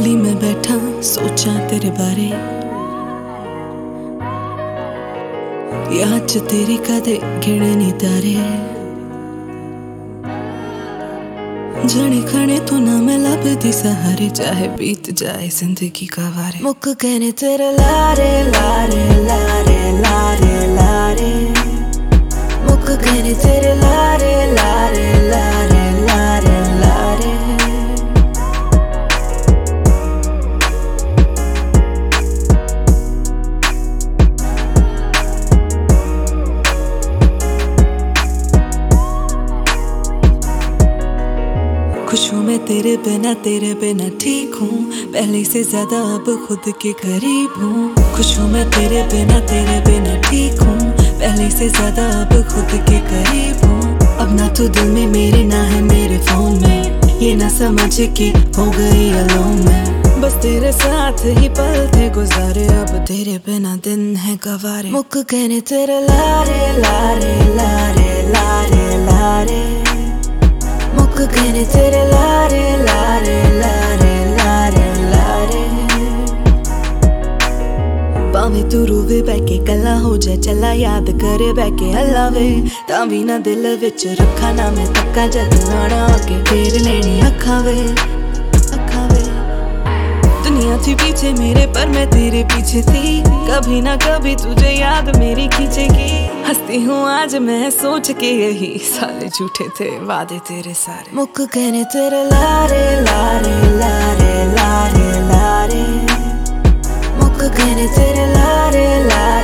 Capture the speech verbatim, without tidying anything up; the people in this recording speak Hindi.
गली में बैठा सोचा तेरे बारे, याद च तेरी कदे गिने नी तारे। जने खने तू ना मैं लभदी सहारे, चाहे बीत जाए जिंदगी का वारे। मुक कहने तेरे लारे लारे लारे लारे लारे, मुक कहने तेरे लारे लारे लारे लारे लारे। खुश हूँ मैं तेरे बिना, तेरे बिना ठीक हूँ, पहले से ज्यादा अब खुद के करीब हूँ। खुश हूँ मैं तेरे बिना, तेरे बिना ठीक हूँ, पहले से ज्यादा अब खुद के करीब हूँ। अब ना तू दिल में मेरे, ना है मेरे फोन में, ये ना समझ के हो गई अलोन में। बस तेरे साथ ही पल थे गुजारे, अब तेरे बिना दिन है गवारे। मुक कहने तेरे लारे लारे लारे लारे लारे, मुक कहने तेरे लारे लारे लारे लारे लारे। भावे तू रोवे बैके कला हो जाए चला, याद करे बैके हलावे तां भी ना दिल विच रखा ना मैं तक्का। जद आना आके फेर लेनी अखा वे अखा वे। दुनिया थी पीछे मेरे पर मैं तेरे पीछे थी, कभी ना कभी तुझे याद मेरी खींचेगी। हंसती हूँ आज मैं सोच के, यही सारे झूठे थे वादे तेरे सारे। मुक कहने तेरे लारे लारे लारे लारे लारे, मुक कहने तेरे लारे लारे।